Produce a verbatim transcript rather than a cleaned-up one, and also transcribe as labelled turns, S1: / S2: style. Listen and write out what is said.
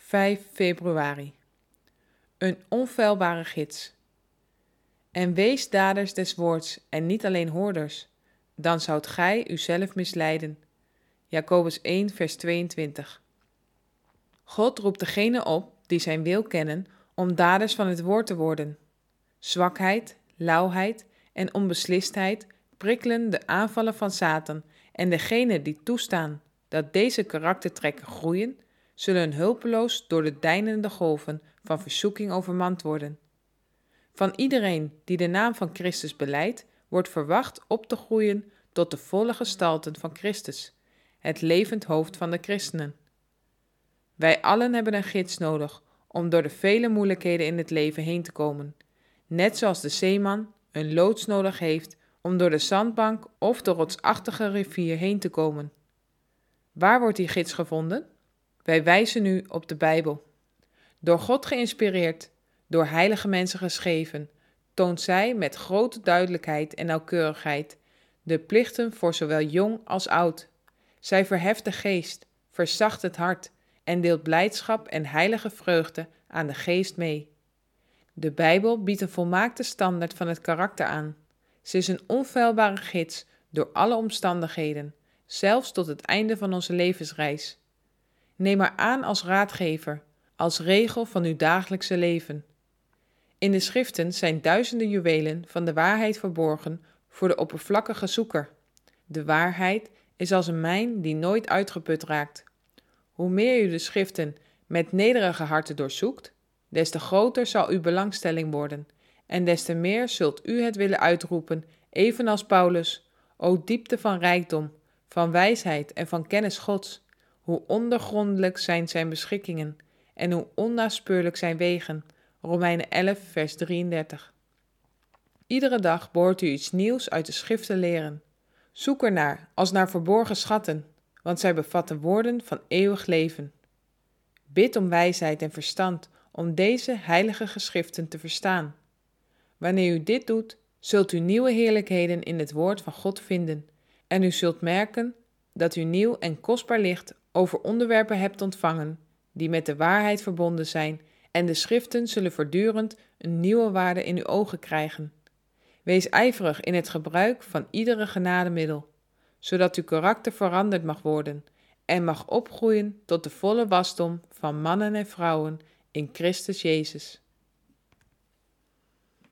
S1: vijf februari. Een onfeilbare gids. En wees daders des woords en niet alleen hoorders, dan zoudt gij uzelf misleiden. Jacobus één vers tweeëntwintig. God roept degenen op die zijn wil kennen om daders van het woord te worden. Zwakheid, lauwheid en onbeslistheid prikkelen de aanvallen van Satan en degenen die toestaan dat deze karaktertrekken groeien, zullen hulpeloos door de deinende golven van verzoeking overmand worden. Van iedereen die de naam van Christus belijdt, wordt verwacht op te groeien tot de volle gestalte van Christus, het levend hoofd van de christenen. Wij allen hebben een gids nodig om door de vele moeilijkheden in het leven heen te komen, net zoals de zeeman een loods nodig heeft om door de zandbank of de rotsachtige rivier heen te komen. Waar wordt die gids gevonden? Wij wijzen nu op de Bijbel. Door God geïnspireerd, door heilige mensen geschreven, toont zij met grote duidelijkheid en nauwkeurigheid de plichten voor zowel jong als oud. Zij verheft de geest, verzacht het hart en deelt blijdschap en heilige vreugde aan de geest mee. De Bijbel biedt een volmaakte standaard van het karakter aan. Ze is een onfeilbare gids door alle omstandigheden, zelfs tot het einde van onze levensreis. Neem haar aan als raadgever, als regel van uw dagelijkse leven. In de schriften zijn duizenden juwelen van de waarheid verborgen voor de oppervlakkige zoeker. De waarheid is als een mijn die nooit uitgeput raakt. Hoe meer u de schriften met nederige harten doorzoekt, des te groter zal uw belangstelling worden en des te meer zult u het willen uitroepen, evenals Paulus: O diepte van rijkdom, van wijsheid en van kennis Gods, hoe ondergrondelijk zijn zijn beschikkingen en hoe onnaspeurlijk zijn wegen. Romeinen elf vers drieëndertig. Iedere dag behoort u iets nieuws uit de schrift te leren. Zoek ernaar als naar verborgen schatten, want zij bevatten woorden van eeuwig leven. Bid om wijsheid en verstand om deze heilige geschriften te verstaan. Wanneer u dit doet, zult u nieuwe heerlijkheden in het woord van God vinden en u zult merken dat u nieuw en kostbaar licht over onderwerpen hebt ontvangen die met de waarheid verbonden zijn en de schriften zullen voortdurend een nieuwe waarde in uw ogen krijgen. Wees ijverig in het gebruik van iedere genademiddel, zodat uw karakter veranderd mag worden en mag opgroeien tot de volle wasdom van mannen en vrouwen in Christus Jezus.